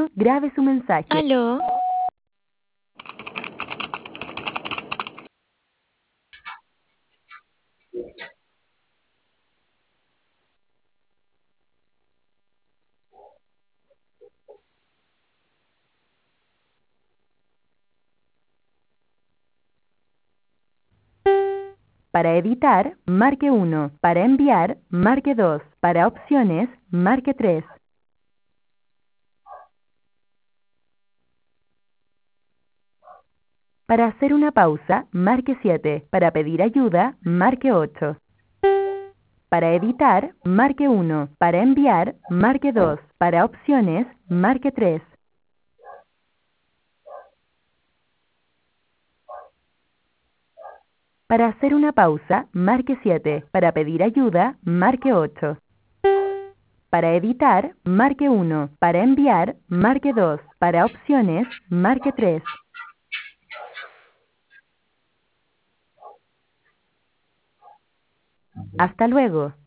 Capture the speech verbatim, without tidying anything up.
tono, grabe su mensaje. ¿Aló? Para editar, marque uno. Para enviar, marque dos. Para opciones, marque tres. Para hacer una pausa, marque siete. Para pedir ayuda, marque ocho. Para editar, marque uno. Para enviar, marque dos. Para opciones, marque tres. Para hacer una pausa, marque siete. Para pedir ayuda, marque ocho. Para editar, marque uno. Para enviar, marque dos. Para opciones, marque tres. Hasta luego.